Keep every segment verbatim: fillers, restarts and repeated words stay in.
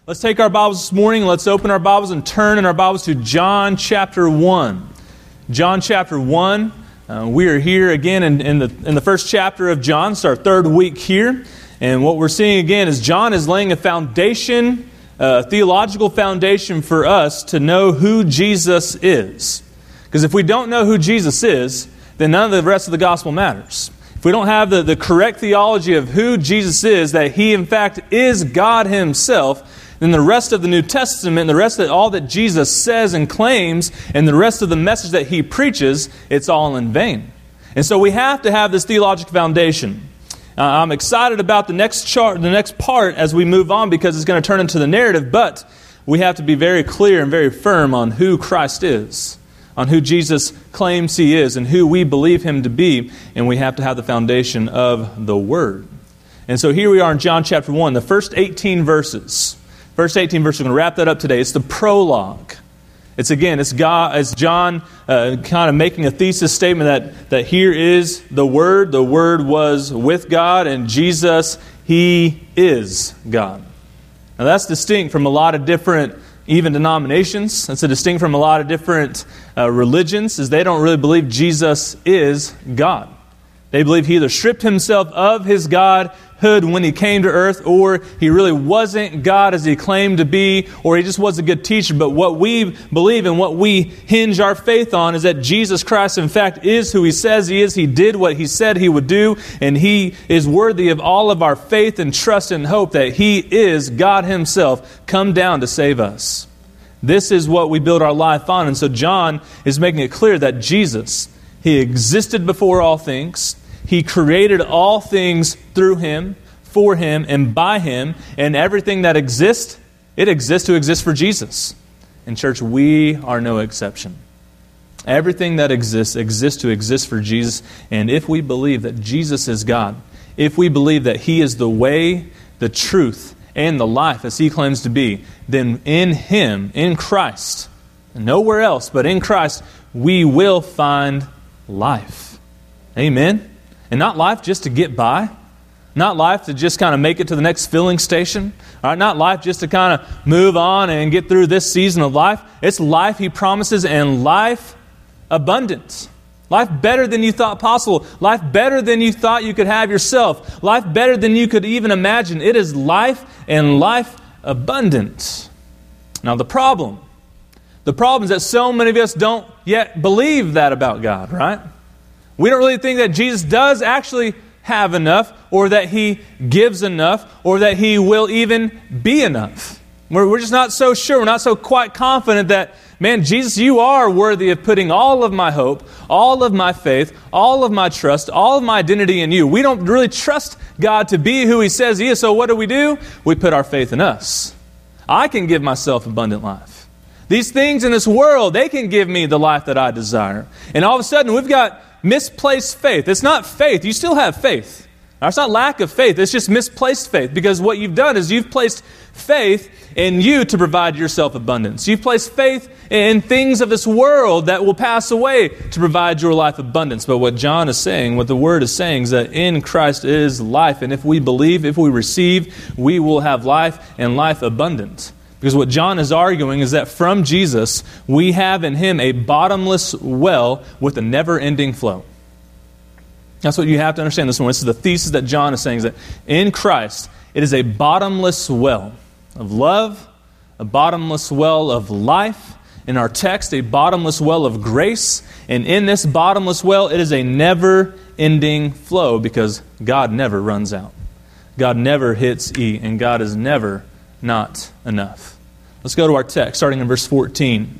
Let's take our Bibles this morning. Let's open our Bibles and turn in our Bibles to John chapter one. John chapter one. Uh, we are here again in, in the in the first chapter of John. It's our third week here. And what we're seeing again is John is laying a foundation, a theological foundation for us to know who Jesus is. Because if we don't know who Jesus is, then none of the rest of the gospel matters. If we don't have the, the correct theology of who Jesus is, that He in fact is God Himself, then the rest of the New Testament, the rest of all that Jesus says and claims, and the rest of the message that He preaches, it's all in vain. And so we have to have this theological foundation. Uh, I'm excited about the next chart, the next part as we move on, because it's going to turn into the narrative, but we have to be very clear and very firm on who Christ is, on who Jesus claims He is, and who we believe Him to be, and we have to have the foundation of the Word. And so here we are in John chapter one, the first eighteen verses. First eighteen verses, we're going to wrap that up today. It's the prologue. It's again, it's God, it's John uh, kind of making a thesis statement that, that here is the Word. The Word was with God, and Jesus, He is God. Now that's distinct from a lot of different, even denominations. That's a distinct from a lot of different uh, religions, is they don't really believe Jesus is God. They believe He either stripped Himself of His Godhood when He came to earth, or He really wasn't God as He claimed to be, or He just was a good teacher. But what we believe and what we hinge our faith on is that Jesus Christ, in fact, is who He says He is. He did what He said He would do, and He is worthy of all of our faith and trust and hope that He is God Himself come down to save us. This is what we build our life on. And so John is making it clear that Jesus, He existed before all things. He created all things through Him, for Him, and by Him. And everything that exists, it exists to exist for Jesus. And church, we are no exception. Everything that exists, exists to exist for Jesus. And if we believe that Jesus is God, if we believe that He is the way, the truth, and the life as He claims to be, then in Him, in Christ, nowhere else but in Christ, we will find life. Amen? And not life just to get by. Not life to just kind of make it to the next filling station. All right? Not life just to kind of move on and get through this season of life. It's life He promises, and life abundant. Life better than you thought possible. Life better than you thought you could have yourself. Life better than you could even imagine. It is life and life abundant. Now the problem, the problem is that so many of us don't yet believe that about God, right? We don't really think that Jesus does actually have enough, or that He gives enough, or that He will even be enough. We're, we're just not so sure. We're not so quite confident that, man, Jesus, You are worthy of putting all of my hope, all of my faith, all of my trust, all of my identity in You. We don't really trust God to be who He says He is, so what do we do? We put our faith in us. I can give myself abundant life. These things in this world, they can give me the life that I desire. And all of a sudden, we've got misplaced faith. It's not faith. You still have faith. Now, it's not lack of faith. It's just misplaced faith, because what you've done is you've placed faith in you to provide yourself abundance. You've placed faith in things of this world that will pass away to provide your life abundance. But what John is saying, what the Word is saying, is that in Christ is life. And if we believe, if we receive, we will have life and life abundant. Because what John is arguing is that from Jesus, we have in Him a bottomless well with a never-ending flow. That's what you have to understand this morning. This is the thesis that John is saying, is that in Christ, it is a bottomless well of love, a bottomless well of life. In our text, a bottomless well of grace. And in this bottomless well, it is a never-ending flow, because God never runs out. God never hits E, and God is never not enough. Let's go to our text, starting in verse fourteen.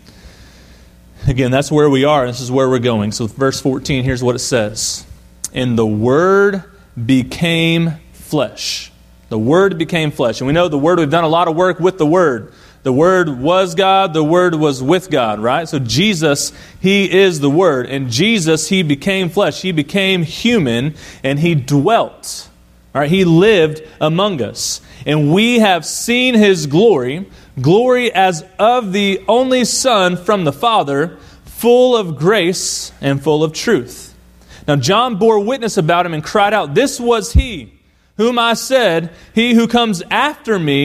Again, that's where we are. This is where we're going. So verse fourteen, here's what it says. And the Word became flesh. The Word became flesh. And we know the Word, we've done a lot of work with the Word. The Word was God. The Word was with God, right? So Jesus, He is the Word. And Jesus, He became flesh. He became human, and He dwelt. All right, He lived among us. And we have seen His glory, glory as of the only Son from the Father, full of grace and full of truth. Now John bore witness about Him and cried out, "This was He, whom I said, He who comes after me,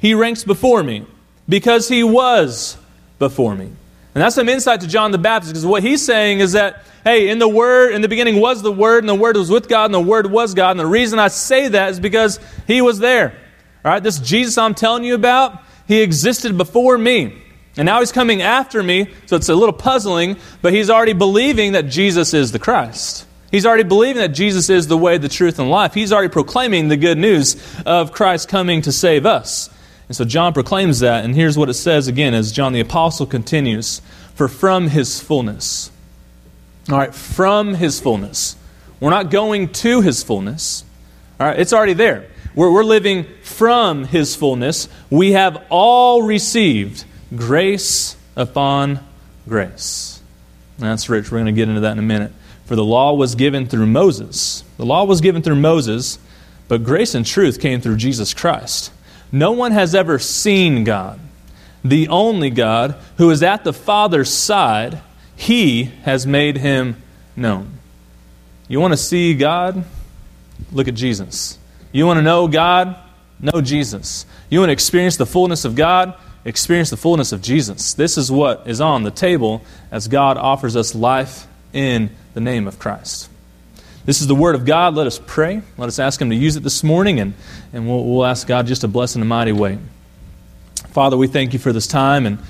he ranks before me because he was before me. And that's some insight to John the Baptist, because what he's saying is that, hey, in the Word, in the beginning was the Word, and the Word was with God, and the Word was God. And the reason I say that is because he was there. All right, this Jesus I'm telling you about, he existed before me. And now he's coming after me, so it's a little puzzling, but he's already believing that Jesus is the Christ. He's already believing that Jesus is the way, the truth, and life. He's already proclaiming the good news of Christ coming to save us. And so John proclaims that, and here's what it says again as John the Apostle continues. For from His fullness. All right, from His fullness. We're not going to His fullness. All right, it's already there. We're, we're living from His fullness. We have all received grace upon grace. And that's rich. We're going to get into that in a minute. For the law was given through Moses. The law was given through Moses, but grace and truth came through Jesus Christ. No one has ever seen God. The only God who is at the Father's side, He has made Him known. You want to see God? Look at Jesus. You want to know God? Know Jesus. You want to experience the fullness of God? Experience the fullness of Jesus. This is what is on the table as God offers us life in the name of Christ. This is the Word of God. Let us pray. Let us ask Him to use it this morning, and, and we'll, we'll ask God just to bless in a mighty way. Father, we thank You for this time, and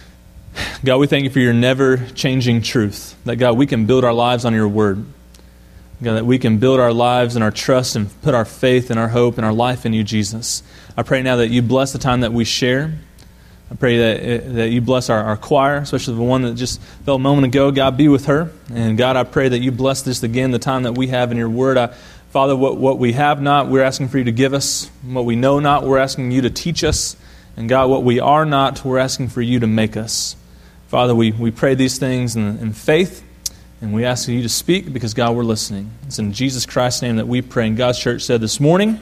God, we thank You for Your never-changing truth, that God, we can build our lives on Your Word. God, that we can build our lives and our trust and put our faith and our hope and our life in You, Jesus. I pray now that You bless the time that we share. I pray that that You bless our, our choir, especially the one that just fell a moment ago. God, be with her. And God, I pray that You bless this again, the time that we have in Your Word. I, Father, what, what we have not, we're asking for You to give us. What we know not, we're asking You to teach us. And God, what we are not, we're asking for You to make us. Father, we, we pray these things in, in faith, and we ask You to speak because, God, we're listening. It's in Jesus Christ's name that we pray. And God's church said this morning,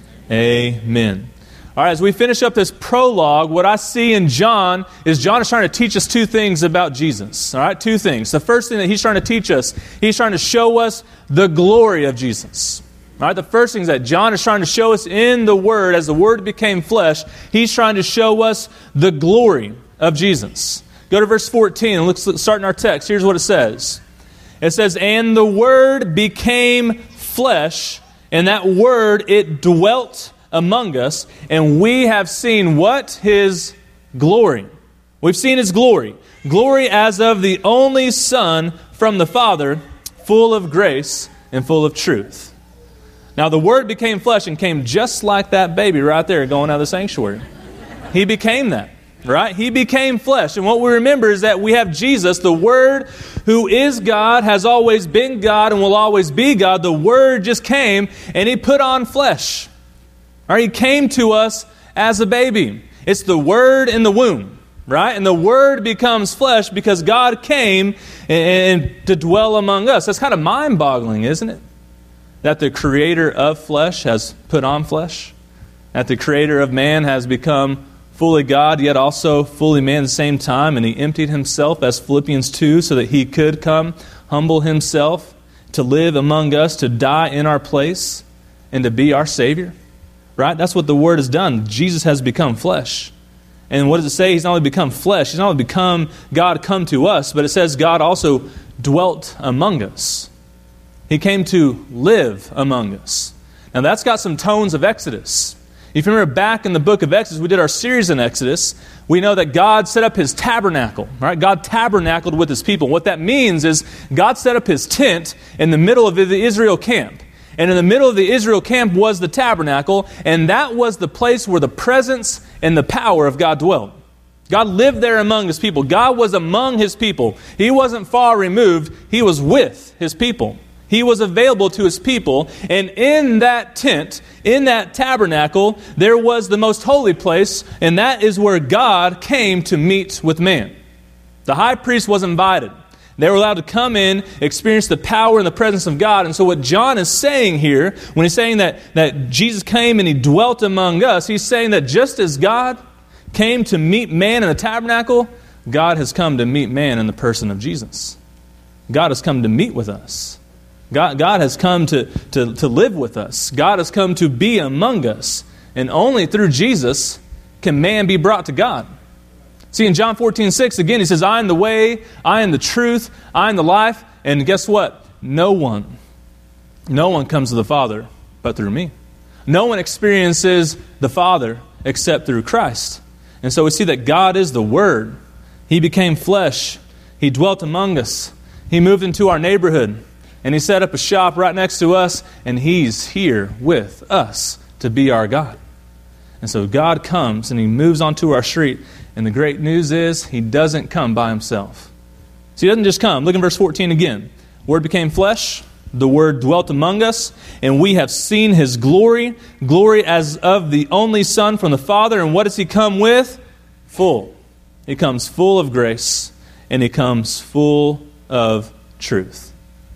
amen. All right, as we finish up this prologue, what I see in John is John is trying to teach us two things about Jesus. All right, two things. The first thing that he's trying to teach us, he's trying to show us the glory of Jesus. All right, the first thing is that John is trying to show us in the Word, as the Word became flesh, he's trying to show us the glory of Jesus. Go to verse fourteen and let's start in our text. Here's what it says. It says, and the Word became flesh, and that Word, it dwelt among us, and we have seen what? His glory. We've seen His glory. Glory as of the only Son from the Father, full of grace and full of truth. Now the Word became flesh and came just like that baby right there going out of the sanctuary. He became that, right? He became flesh. And what we remember is that we have Jesus, the Word who is God, has always been God and will always be God. The Word just came and He put on flesh. Right, He came to us as a baby. It's the Word in the womb, right? And the Word becomes flesh because God came and, and to dwell among us. That's kind of mind-boggling, isn't it? That the Creator of flesh has put on flesh. That the Creator of man has become fully God, yet also fully man at the same time. And He emptied Himself, as Philippians two, so that He could come, humble Himself, to live among us, to die in our place, and to be our Savior. Right? That's what the Word has done. Jesus has become flesh. And what does it say? He's not only become flesh, He's not only become God come to us, but it says God also dwelt among us. He came to live among us. Now that's got some tones of Exodus. If you remember back in the book of Exodus, we did our series in Exodus, we know that God set up His tabernacle. Right? God tabernacled with His people. What that means is God set up His tent in the middle of the Israel camp. And in the middle of the Israel camp was the tabernacle, and that was the place where the presence and the power of God dwelt. God lived there among His people. God was among His people. He wasn't far removed. He was with His people. He was available to His people. And in that tent, in that tabernacle, there was the most holy place, and that is where God came to meet with man. The high priest was invited. They were allowed to come in, experience the power and the presence of God. And so what John is saying here, when he's saying that, that Jesus came and He dwelt among us, he's saying that just as God came to meet man in the tabernacle, God has come to meet man in the person of Jesus. God has come to meet with us. God, God has come to, to, to live with us. God has come to be among us. And only through Jesus can man be brought to God? See, in John fourteen six, again, he says, I am the way, I am the truth, I am the life. And guess what? No one, no one comes to the Father but through me. No one experiences the Father except through Christ. And so we see that God is the Word. He became flesh. He dwelt among us. He moved into our neighborhood. And He set up a shop right next to us. And He's here with us to be our God. And so God comes and He moves onto our street. And the great news is He doesn't come by Himself. So He doesn't just come. Look in verse fourteen again. Word became flesh. The Word dwelt among us, and we have seen His glory, glory as of the only Son from the Father. And what does He come with? Full. He comes full of grace, and He comes full of truth.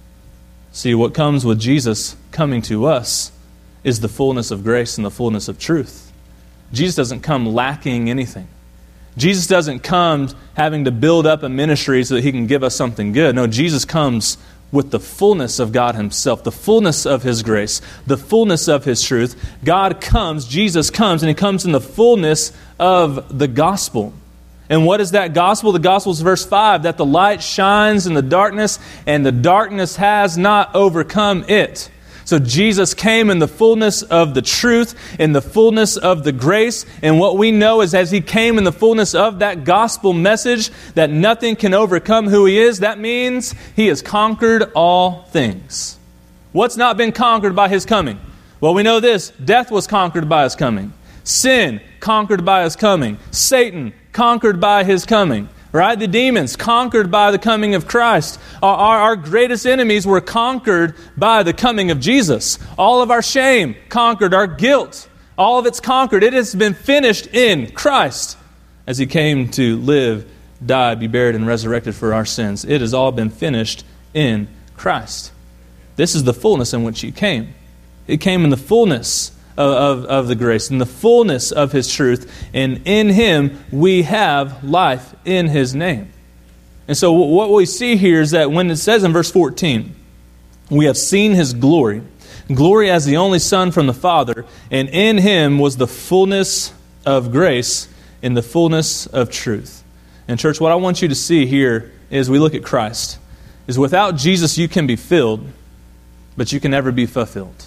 See, what comes with Jesus coming to us is the fullness of grace and the fullness of truth. Jesus doesn't come lacking anything. Jesus doesn't come having to build up a ministry so that He can give us something good. No, Jesus comes with the fullness of God Himself, the fullness of His grace, the fullness of His truth. God comes, Jesus comes, and He comes in the fullness of the gospel. And what is that gospel? The gospel is verse five, that the light shines in the darkness, and the darkness has not overcome it. So Jesus came in the fullness of the truth, in the fullness of the grace. And what we know is as He came in the fullness of that gospel message, that nothing can overcome who He is. That means He has conquered all things. What's not been conquered by His coming? Well, we know this. Death was conquered by His coming. Sin conquered by His coming. Satan conquered by His coming. Right? The demons conquered by the coming of Christ. Our, our, our greatest enemies were conquered by the coming of Jesus. All of our shame conquered. Our guilt, all of it's conquered. It has been finished in Christ as He came to live, die, be buried, and resurrected for our sins. It has all been finished in Christ. This is the fullness in which He came. It came in the fullness Of, of, of the grace, in the fullness of His truth. And in Him we have life in His name. And so what we see here is that when it says in verse fourteen, we have seen His glory, glory as the only Son from the Father, and in Him was the fullness of grace and the fullness of truth. And church, what I want you to see here is we look at Christ, is without Jesus you can be filled, but you can never be fulfilled.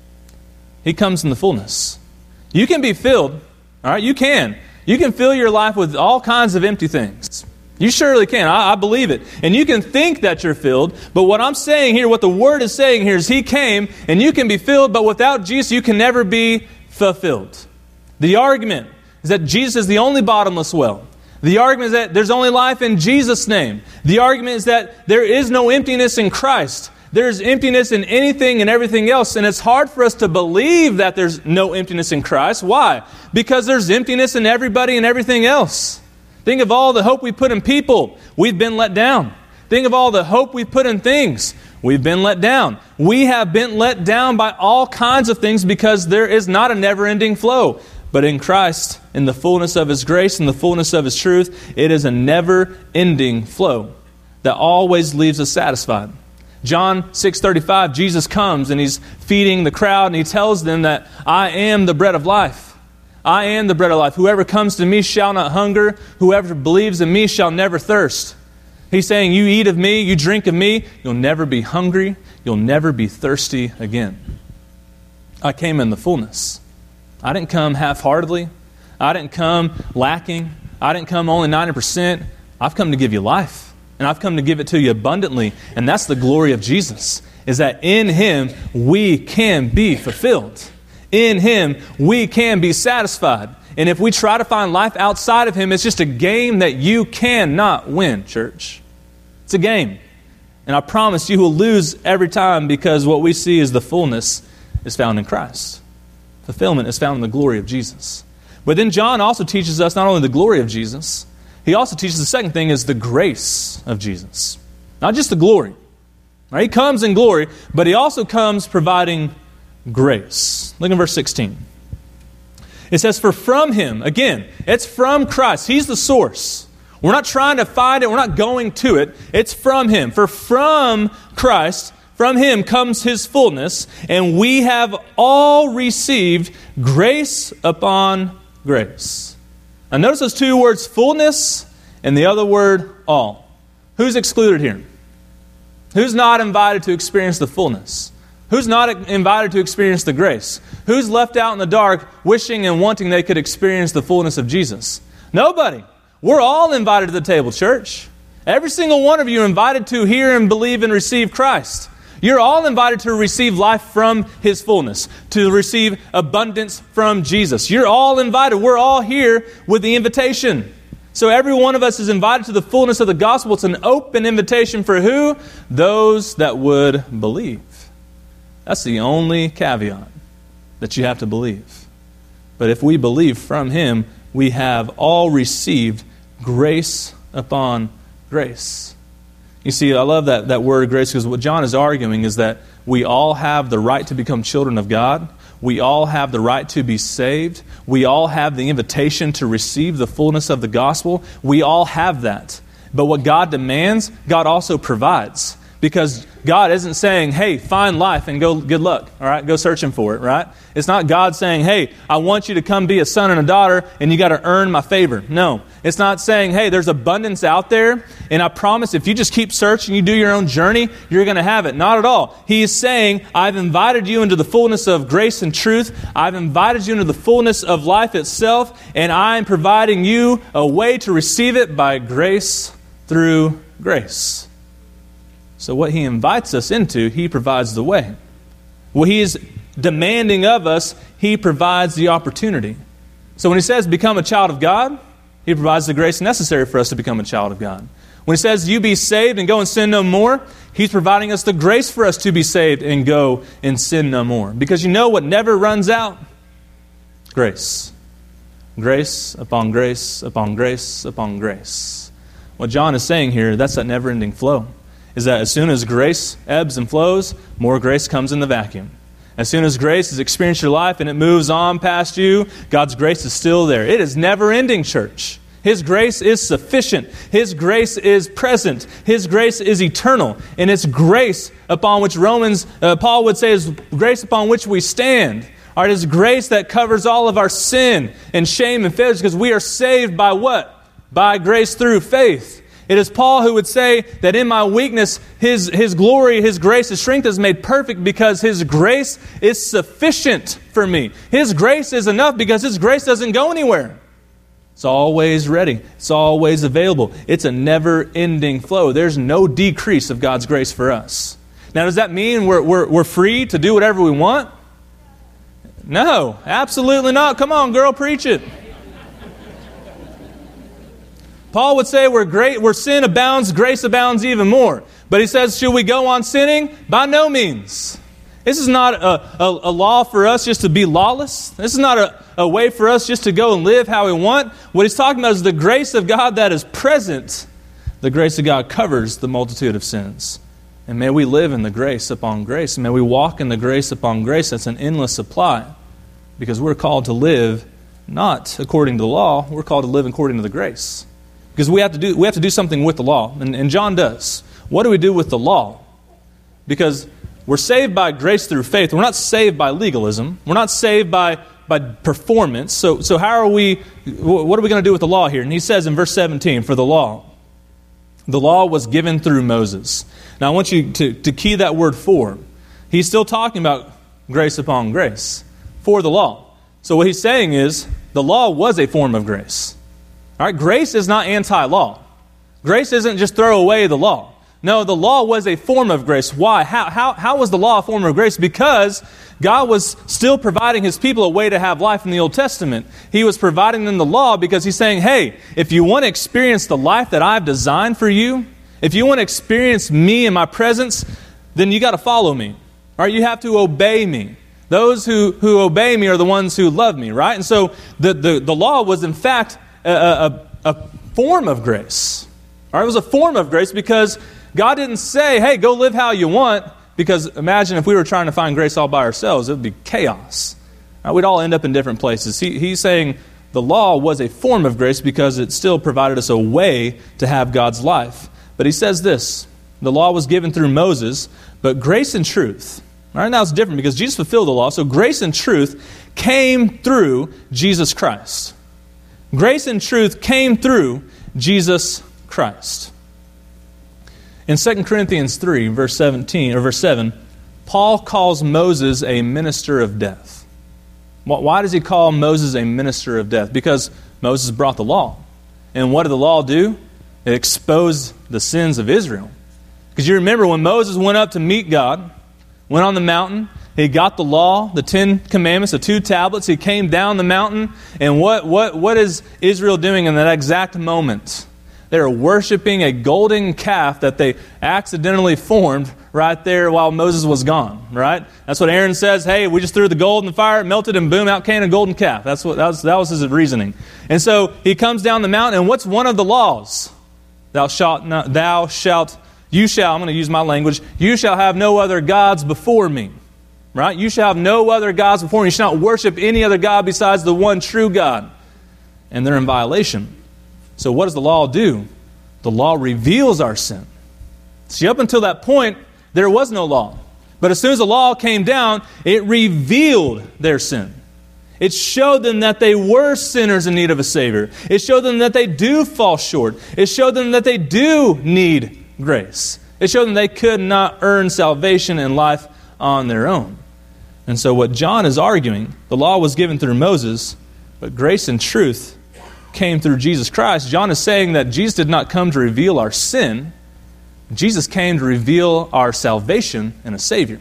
He comes in the fullness. You can be filled, all right? You can. You can fill your life with all kinds of empty things. You surely can. I, I believe it. And you can think that you're filled, but what I'm saying here, what the Word is saying here is He came, and you can be filled, but without Jesus you can never be fulfilled. The argument is that Jesus is the only bottomless well. The argument is that there's only life in Jesus' name. The argument is that there is no emptiness in Christ. There's emptiness in anything and everything else. And it's hard for us to believe that there's no emptiness in Christ. Why? Because there's emptiness in everybody and everything else. Think of all the hope we put in people. We've been let down. Think of all the hope we put in things. We've been let down. We have been let down by all kinds of things because there is not a never-ending flow. But in Christ, in the fullness of His grace and the fullness of His truth, it is a never-ending flow that always leaves us satisfied. John six thirty-five, Jesus comes and He's feeding the crowd and He tells them that I am the bread of life. I am the bread of life. Whoever comes to me shall not hunger. Whoever believes in me shall never thirst. He's saying you eat of me, you drink of me, you'll never be hungry. You'll never be thirsty again. I came in the fullness. I didn't come half-heartedly. I didn't come lacking. I didn't come only ninety percent. I've come to give you life. And I've come to give it to you abundantly. And that's the glory of Jesus, is that in Him we can be fulfilled. In Him we can be satisfied. And if we try to find life outside of Him, it's just a game that you cannot win, church. It's a game. And I promise you will lose every time because what we see is the fullness is found in Christ. Fulfillment is found in the glory of Jesus. But then John also teaches us not only the glory of Jesus, he also teaches the second thing is the grace of Jesus. Not just the glory. Right? He comes in glory, but He also comes providing grace. Look in verse sixteen. It says, for from Him, again, it's from Christ. He's the source. We're not trying to find it. We're not going to it. It's from Him. For from Christ, from Him comes His fullness, and we have all received grace upon grace. Now notice those two words, fullness and the other word, all. Who's excluded here? Who's not invited to experience the fullness? Who's not invited to experience the grace? Who's left out in the dark wishing and wanting they could experience the fullness of Jesus? Nobody. We're all invited to the table, church. Every single one of you are invited to hear and believe and receive Christ. You're all invited to receive life from His fullness, to receive abundance from Jesus. You're all invited. We're all here with the invitation. So every one of us is invited to the fullness of the gospel. It's an open invitation for who? Those that would believe. That's the only caveat, that you have to believe. But if we believe from Him, we have all received grace upon grace. You see, I love that, that word grace, because what John is arguing is that we all have the right to become children of God. We all have the right to be saved. We all have the invitation to receive the fullness of the gospel. We all have that. But what God demands, God also provides. Because God isn't saying, hey, find life and go good luck, all right? Go searching for it, right? It's not God saying, hey, I want you to come be a son and a daughter and you got to earn my favor. No. It's not saying, hey, there's abundance out there and I promise if you just keep searching, you do your own journey, you're going to have it. Not at all. He is saying, I've invited you into the fullness of grace and truth. I've invited you into the fullness of life itself, and I'm providing you a way to receive it by grace through grace. So what He invites us into, He provides the way. What He is demanding of us, He provides the opportunity. So when He says become a child of God, He provides the grace necessary for us to become a child of God. When He says you be saved and go and sin no more, He's providing us the grace for us to be saved and go and sin no more. Because you know what never runs out? Grace. Grace upon grace upon grace upon grace. What John is saying here, that's that never-ending flow. Is that as soon as grace ebbs and flows, more grace comes in the vacuum. As soon as grace has experienced your life and it moves on past you, God's grace is still there. It is never-ending, church. His grace is sufficient. His grace is present. His grace is eternal. And it's grace upon which Romans, uh, Paul would say, is grace upon which we stand. All right, it's grace that covers all of our sin and shame and failures, because we are saved by what? By grace through faith. It is Paul who would say that in my weakness, His, His glory, His grace, His strength is made perfect because His grace is sufficient for me. His grace is enough because His grace doesn't go anywhere. It's always ready. It's always available. It's a never-ending flow. There's no decrease of God's grace for us. Now, does that mean we're, we're, we're free to do whatever we want? No, absolutely not. Come on, girl, preach it. Paul would say where, great, where sin abounds, grace abounds even more. But he says, should we go on sinning? By no means. This is not a, a, a law for us just to be lawless. This is not a, a way for us just to go and live how we want. What he's talking about is the grace of God that is present. The grace of God covers the multitude of sins. And may we live in the grace upon grace. And may we walk in the grace upon grace. That's an endless supply. Because we're called to live not according to the law. We're called to live according to the grace. Because we have to do we have to do something with the law. And, and John does. What do we do with the law? Because we're saved by grace through faith. We're not saved by legalism. We're not saved by, by performance. So, so how are we, what are we going to do with the law here? And he says in verse seventeen, for the law, the law was given through Moses. Now I want you to, to key that word for. He's still talking about grace upon grace. For the law. So what he's saying is, the law was a form of grace. All right, grace is not anti-law. Grace isn't just throw away the law. No, the law was a form of grace. Why? How, how, how was the law a form of grace? Because God was still providing His people a way to have life in the Old Testament. He was providing them the law because He's saying, hey, if you want to experience the life that I've designed for you, if you want to experience me in my presence, then you got to follow me. All right, you have to obey me. Those who, who obey me are the ones who love me, right? And so the, the, the law was in fact a, a, a form of grace. All right, it was a form of grace because God didn't say, hey, go live how you want, because imagine if we were trying to find grace all by ourselves, it would be chaos. Right, we'd all end up in different places. He, he's saying the law was a form of grace because it still provided us a way to have God's life. But he says this, the law was given through Moses, but grace and truth. All right, now it's different because Jesus fulfilled the law, so grace and truth came through Jesus Christ. Grace and truth came through Jesus Christ. In Second Corinthians three, verse seventeen or verse seven, Paul calls Moses a minister of death. Why does he call Moses a minister of death? Because Moses brought the law. And what did the law do? It exposed the sins of Israel. Because you remember when Moses went up to meet God, went on the mountain, he got the law, the Ten Commandments, the two tablets. He came down the mountain. And what, what, what is Israel doing in that exact moment? They're worshiping a golden calf that they accidentally formed right there while Moses was gone, right? That's what Aaron says. Hey, we just threw the gold in the fire, it melted, and boom, out came a golden calf. That's what that was, that was his reasoning. And so he comes down the mountain, and what's one of the laws? Thou shalt not, thou shalt, you shall, I'm going to use my language, you shall have no other gods before me. Right? You shall have no other gods before me. You shall not worship any other God besides the one true God. And they're in violation. So what does the law do? The law reveals our sin. See, up until that point, there was no law. But as soon as the law came down, it revealed their sin. It showed them that they were sinners in need of a Savior. It showed them that they do fall short. It showed them that they do need grace. It showed them they could not earn salvation and life on their own. And so what John is arguing, the law was given through Moses, but grace and truth came through Jesus Christ. John is saying that Jesus did not come to reveal our sin. Jesus came to reveal our salvation and a Savior.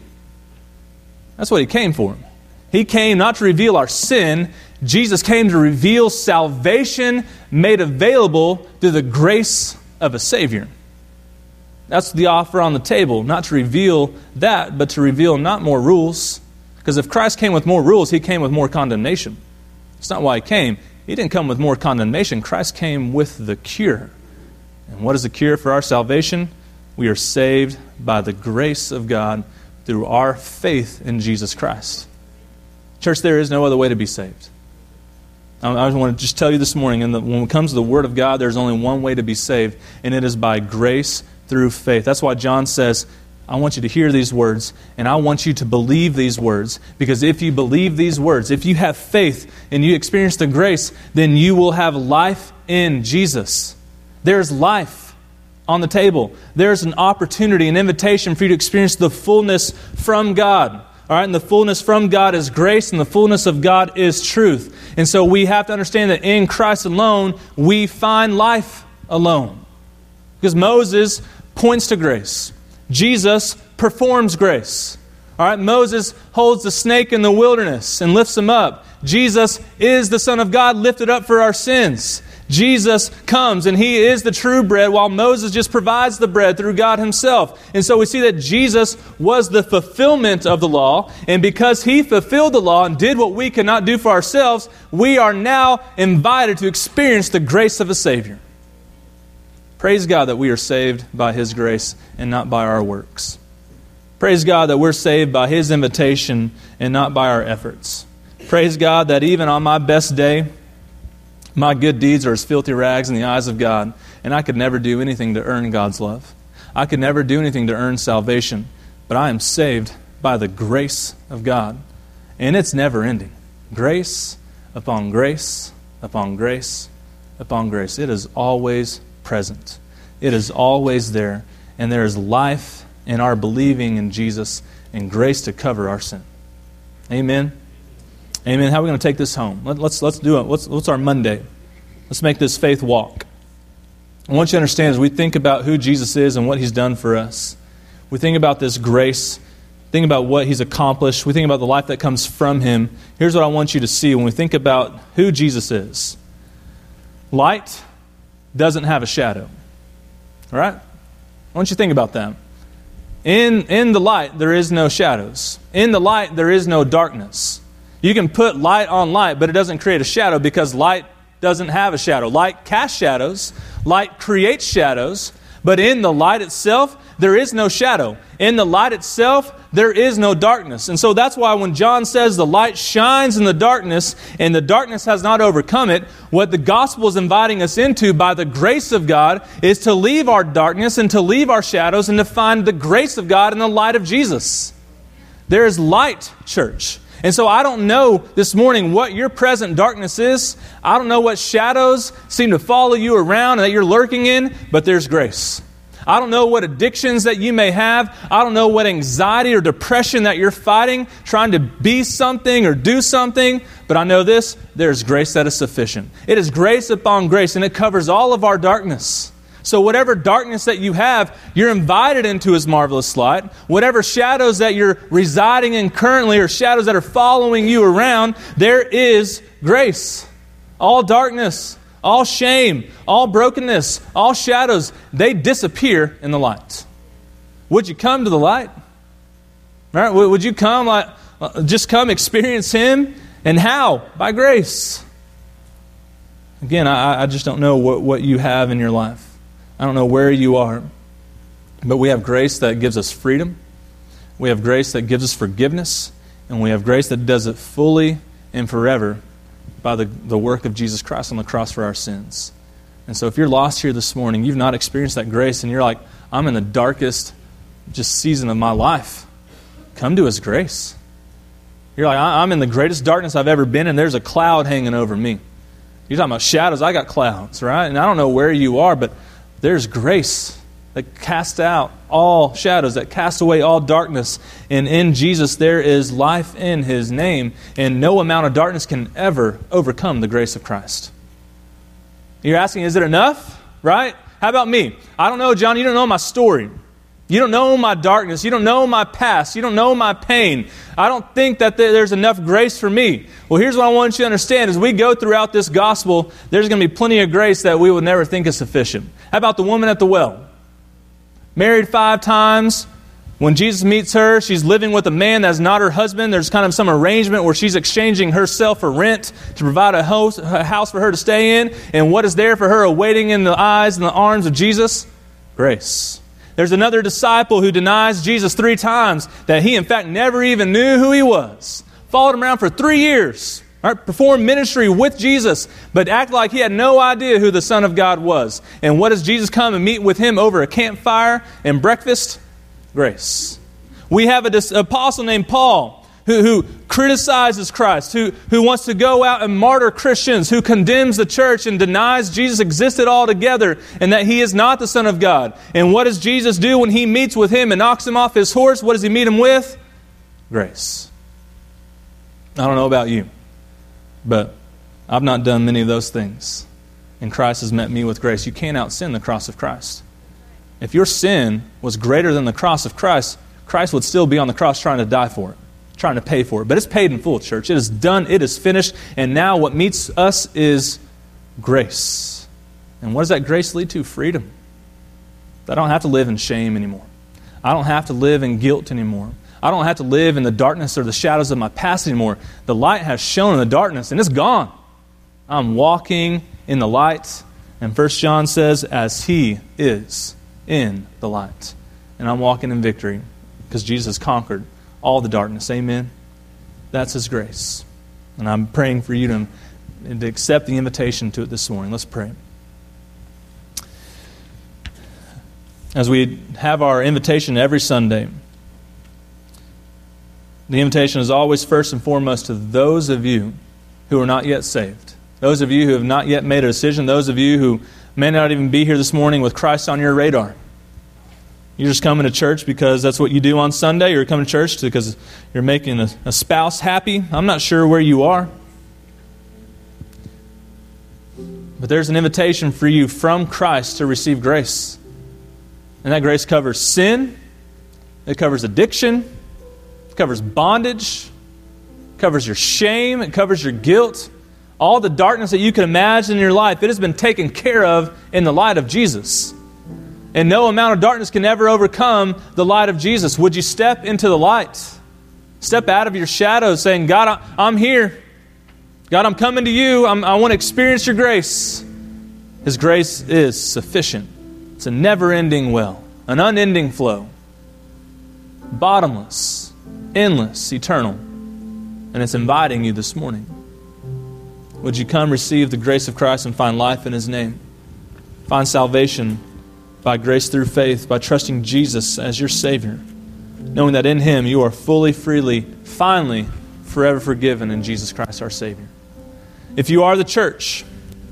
That's what He came for. He came not to reveal our sin. Jesus came to reveal salvation made available through the grace of a Savior. That's the offer on the table, not to reveal that, but to reveal not more rules. Because if Christ came with more rules, He came with more condemnation. That's not why He came. He didn't come with more condemnation. Christ came with the cure. And what is the cure for our salvation? We are saved by the grace of God through our faith in Jesus Christ. Church, there is no other way to be saved. I want to just tell you this morning, and when it comes to the Word of God, there's only one way to be saved, and it is by grace through faith. That's why John says, I want you to hear these words, and I want you to believe these words. Because if you believe these words, if you have faith and you experience the grace, then you will have life in Jesus. There's life on the table. There's an opportunity, an invitation for you to experience the fullness from God. All right, and the fullness from God is grace, and the fullness of God is truth. And so we have to understand that in Christ alone, we find life alone. Because Moses points to grace. Jesus performs grace. All right, Moses holds the snake in the wilderness and lifts him up. Jesus is the Son of God lifted up for our sins. Jesus comes and He is the true bread, while Moses just provides the bread through God Himself. And so we see that Jesus was the fulfillment of the law. And because He fulfilled the law and did what we could not do for ourselves, we are now invited to experience the grace of a Savior. Praise God that we are saved by His grace and not by our works. Praise God that we're saved by His invitation and not by our efforts. Praise God that even on my best day, my good deeds are as filthy rags in the eyes of God, and I could never do anything to earn God's love. I could never do anything to earn salvation, but I am saved by the grace of God, and it's never ending. Grace upon grace upon grace upon grace. It is always present. It is always there, and there is life in our believing in Jesus and grace to cover our sin. Amen. Amen. How are we going to take this home? Let, let's let's do it. What's what's our Monday? Let's make this faith walk. I want you to understand as we think about who Jesus is and what He's done for us, we think about this grace, think about what He's accomplished, we think about the life that comes from Him. Here's what I want you to see when we think about who Jesus is. Light doesn't have a shadow. All right? I want you to think about that. In, in the light, there is no shadows. In the light, there is no darkness. You can put light on light, but it doesn't create a shadow because light doesn't have a shadow. Light casts shadows. Light creates shadows. But in the light itself, there is no shadow. In the light itself, there is no darkness. And so that's why when John says the light shines in the darkness and the darkness has not overcome it, what the gospel is inviting us into by the grace of God is to leave our darkness and to leave our shadows and to find the grace of God in the light of Jesus. There is light, church. And so I don't know this morning what your present darkness is. I don't know what shadows seem to follow you around and that you're lurking in, but there's grace. I don't know what addictions that you may have. I don't know what anxiety or depression that you're fighting, trying to be something or do something. But I know this, there's grace that is sufficient. It is grace upon grace, and it covers all of our darkness. So whatever darkness that you have, you're invited into His marvelous light. Whatever shadows that you're residing in currently or shadows that are following you around, there is grace. All darkness, all shame, all brokenness, all shadows, they disappear in the light. Would you come to the light? All right, would you come, like, just come experience Him? And how? By grace. Again, I, I just don't know what, what you have in your life. I don't know where you are. But we have grace that gives us freedom. We have grace that gives us forgiveness. And we have grace that does it fully and forever by the, the work of Jesus Christ on the cross for our sins. And so if you're lost here this morning, you've not experienced that grace, and you're like, I'm in the darkest just season of my life, come to His grace. You're like, I'm in the greatest darkness I've ever been, and there's a cloud hanging over me. You're talking about shadows. I got clouds, right? And I don't know where you are, but there's grace that casts out all shadows, that casts away all darkness. And in Jesus, there is life in His name. And no amount of darkness can ever overcome the grace of Christ. You're asking, is it enough? Right? How about me? I don't know, John. You don't know my story. You don't know my darkness. You don't know my past. You don't know my pain. I don't think that there's enough grace for me. Well, here's what I want you to understand. As we go throughout this gospel, there's going to be plenty of grace that we would never think is sufficient. How about the woman at the well? Married five times. When Jesus meets her, she's living with a man that's not her husband. There's kind of some arrangement where she's exchanging herself for rent to provide a house, a house for her to stay in. And what is there for her awaiting in the eyes and the arms of Jesus? Grace. There's another disciple who denies Jesus three times that he, in fact, never even knew who He was. Followed Him around for three years. Right? Performed ministry with Jesus, but acted like he had no idea who the Son of God was. And what does Jesus come and meet with him over a campfire and breakfast? Grace. We have an apostle named Paul who, who criticizes Christ, who, who wants to go out and martyr Christians, who condemns the church and denies Jesus existed altogether and that He is not the Son of God. And what does Jesus do when He meets with him and knocks him off his horse? What does He meet him with? Grace. I don't know about you, but I've not done many of those things. And Christ has met me with grace. You can't out-sin the cross of Christ. If your sin was greater than the cross of Christ, Christ would still be on the cross trying to die for it, trying to pay for it. But it's paid in full, church. It is done. It is finished. And now what meets us is grace. And what does that grace lead to? Freedom. I don't have to live in shame anymore. I don't have to live in guilt anymore. I don't have to live in the darkness or the shadows of my past anymore. The light has shone in the darkness, and it's gone. I'm walking in the light. And First John says, as He is in the light. And I'm walking in victory because Jesus conquered all the darkness. Amen? That's His grace. And I'm praying for you to, to accept the invitation to it this morning. Let's pray. As we have our invitation every Sunday, the invitation is always first and foremost to those of you who are not yet saved. Those of you who have not yet made a decision. Those of you who may not even be here this morning with Christ on your radar. You're just coming to church because that's what you do on Sunday. You're coming to church because you're making a, a spouse happy. I'm not sure where you are. But there's an invitation for you from Christ to receive grace. And that grace covers sin. It covers addiction. It covers bondage. It covers your shame. It covers your guilt. All the darkness that you can imagine in your life, it has been taken care of in the light of Jesus. And no amount of darkness can ever overcome the light of Jesus. Would you step into the light? Step out of your shadows saying, God, I'm here. God, I'm coming to you. I'm, I want to experience your grace. His grace is sufficient. It's a never-ending well, an unending flow, bottomless, endless, eternal. And it's inviting you this morning. Would you come receive the grace of Christ and find life in His name? Find salvation by grace through faith, by trusting Jesus as your Savior, knowing that in Him you are fully, freely, finally, forever forgiven in Jesus Christ our Savior. If you are the church,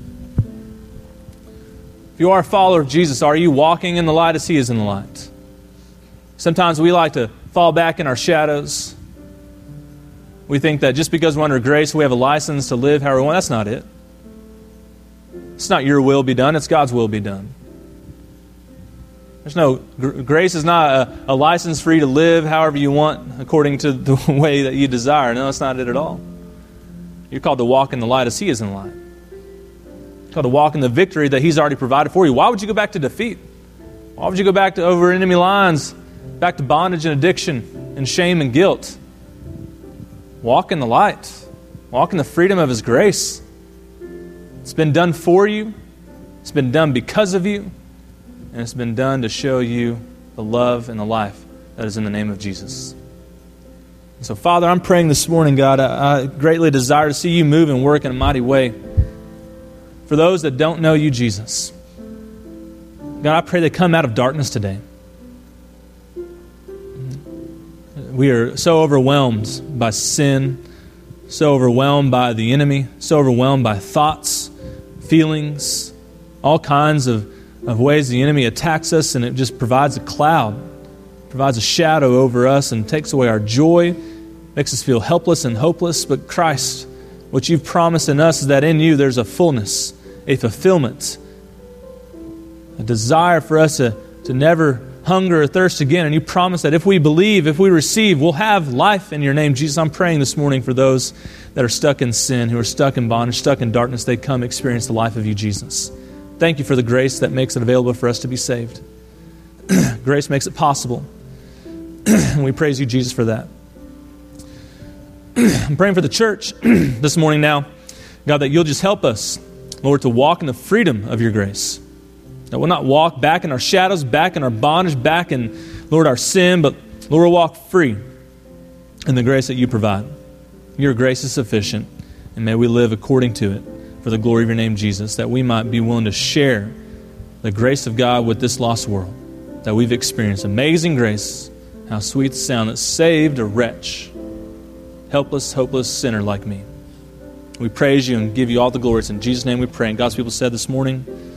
if you are a follower of Jesus, are you walking in the light as He is in the light? Sometimes we like to fall back in our shadows. We think that just because we're under grace, we have a license to live however we want. That's not it. It's not your will be done. It's God's will be done. There's no, grace is not a, a license for you to live however you want according to the way that you desire. No, that's not it at all. You're called to walk in the light as He is in the light. You're called to walk in the victory that He's already provided for you. Why would you go back to defeat? Why would you go back to over enemy lines, back to bondage and addiction and shame and guilt? Walk in the light. Walk in the freedom of His grace. It's been done for you. It's been done because of you. And it's been done to show you the love and the life that is in the name of Jesus. And so, Father, I'm praying this morning, God, I, I greatly desire to see You move and work in a mighty way. For those that don't know You, Jesus, God, I pray they come out of darkness today. We are so overwhelmed by sin, so overwhelmed by the enemy, so overwhelmed by thoughts, feelings, all kinds of of ways the enemy attacks us, and it just provides a cloud, provides a shadow over us and takes away our joy, makes us feel helpless and hopeless. But Christ, what You've promised in us is that in You there's a fullness, a fulfillment, a desire for us to, to never hunger or thirst again. And You promise that if we believe, if we receive, we'll have life in Your name. Jesus, I'm praying this morning for those that are stuck in sin, who are stuck in bondage, stuck in darkness. They come experience the life of You, Jesus. Thank You for the grace that makes it available for us to be saved. Grace makes it possible. And we praise You, Jesus, for that. I'm praying for the church this morning now, God, that You'll just help us, Lord, to walk in the freedom of Your grace. That we'll not walk back in our shadows, back in our bondage, back in, Lord, our sin, but, Lord, we'll walk free in the grace that You provide. Your grace is sufficient, and may we live according to it, for the glory of Your name, Jesus, that we might be willing to share the grace of God with this lost world that we've experienced. Amazing grace, how sweet the sound that saved a wretch, helpless, hopeless sinner like me. We praise You and give You all the glory. It's in Jesus' name we pray. And God's people said this morning,